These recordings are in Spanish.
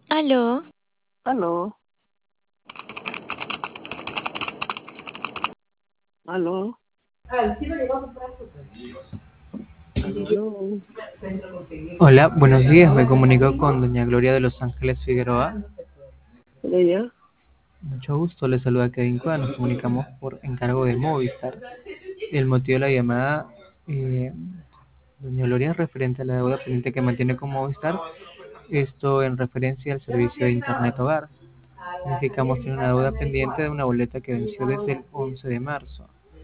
Aló, Aló, aló, aló. Hola, buenos días. Me comunico con doña Gloria de Los Ángeles Figueroa. Ella, Mucho gusto. Le saluda Kevin Cuadra. Nos comunicamos por encargo de Movistar. El motivo de la llamada, eh, doña Gloria, es referente a la deuda pendiente que mantiene con Movistar. Esto en referencia al servicio de Internet Hogar. Verificamos tiene una deuda pendiente de una boleta que venció desde el 11 de marzo.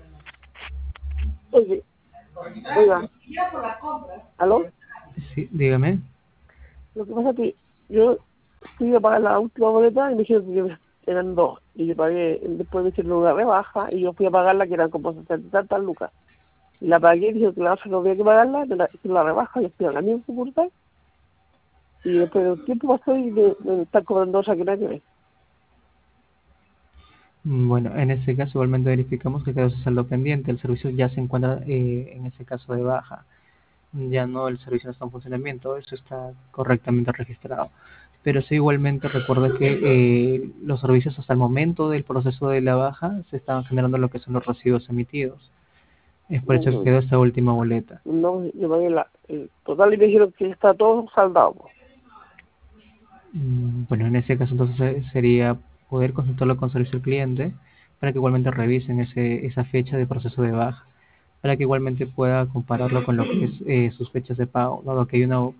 oye, oiga, aló. Sí, dígame. Lo que pasa es que yo fui a pagar la última boleta y me dijeron que eran dos. Y yo pagué, después me hicieron una rebaja y yo fui a pagarla que eran como 60 y tantas lucas. Y la pagué y dijeron que la otra no había que pagarla, hicieron la rebaja, yo fui a la misma sucursal. Y después de un tiempo pasó y me están cobrando otra que nada que ver. Bueno, en ese caso igualmente verificamos que quedó ese saldo pendiente. El servicio ya se encuentra en ese caso de baja. Ya no, el servicio no está en funcionamiento, eso está correctamente registrado. Pero sí, igualmente recuerda que los servicios hasta el momento del proceso de la baja se estaban generando lo que son los recibos emitidos. Es por eso que No, quedó esta última boleta. no, yo pagué el total y me dijeron que está todo saldado, po. Bueno, en ese caso entonces sería poder consultarlo con servicio al cliente para que igualmente revisen esa fecha de proceso de baja, para que igualmente pueda compararlo con lo que es sus fechas de pago, dado que hay una